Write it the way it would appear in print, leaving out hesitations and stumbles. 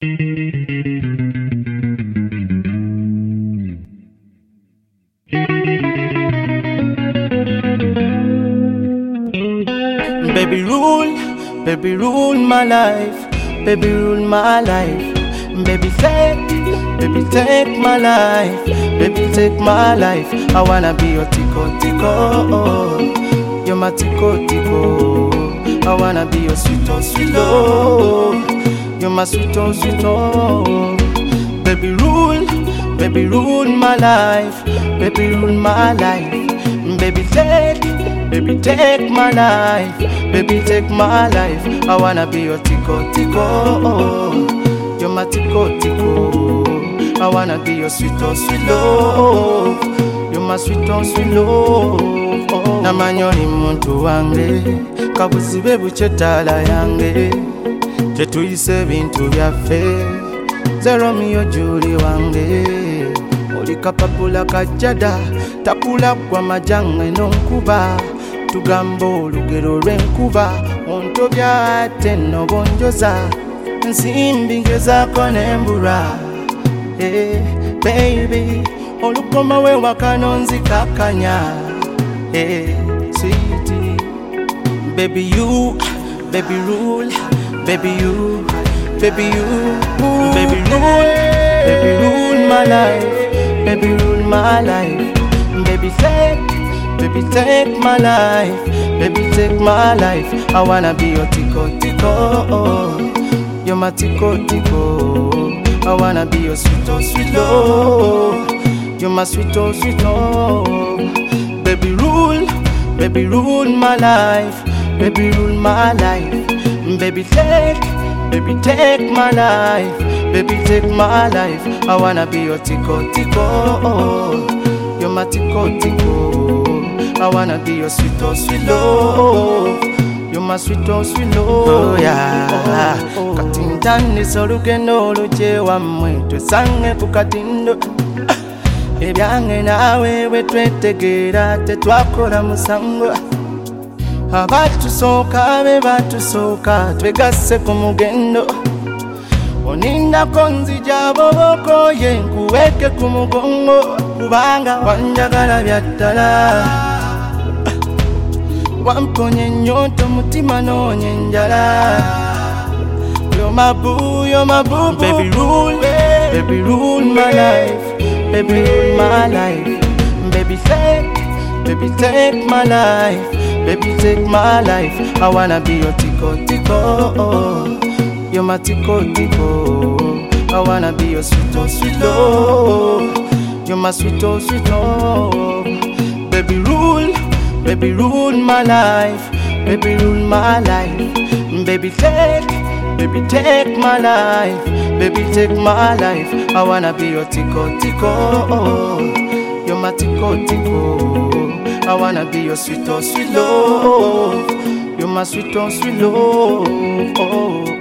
Baby rule my life, baby rule my life. Baby take my life, baby take my life. I wanna be your tico tico, you're my tico tico. I wanna be your sweet love, you're my sweet love. Baby rule my life, baby rule my life. Baby take my life, baby take my life. I wanna be your tico tico, you're my tico tico. I wanna be your sweet love, you're my sweet love. Namanyoli muntu wange, kabuzibe buchetala yange. Tetuyise bintu byaffe, ze Romeo Julie wange. Oli kapapula kajada, takula kwa majange nonkuba. Tugamba olugero lw'enkuba, ontobya ate n'obonjoza. Nsimbi ngezaako n'embula. Baby, olukoma we wakano nzikakanya. Sweetie, baby you, baby rule, baby you, baby you, baby rule my life, baby rule my life. Baby take my life, baby take my life. I wanna be your tico tico, you're my tico tico. I wanna be your sweet love, you're my sweet love. Baby rule my life, baby rule my life. Baby take my life, baby take my life. I wanna be your tico tico, you're my tico tico. I wanna be your sweet love, you're my sweet love. Oh yeah. Katindani solugendo oluje wamwe tusange kukatindo. Ebyange nawe wetwetegera tetwakola musango. Abatusooka be batusooka twegasse ku mugendo. Oninda konzija boboko ye nkuweke ku mugongo. Kubanga wanjagala byaddala, wamponye nnyoto mutima noonye njala. You're my boo, baby rule my life, baby rule my life. Baby take my life, baby take my life. I wanna be your tico tico, you're my tico tico. I wanna be your sweet love, you're my sweet love. Baby rule my life, baby rule my life. Baby take my life, baby take my life. I wanna be your tico tico, you're my tico tico. I wanna be your sweet love, you're my sweet love.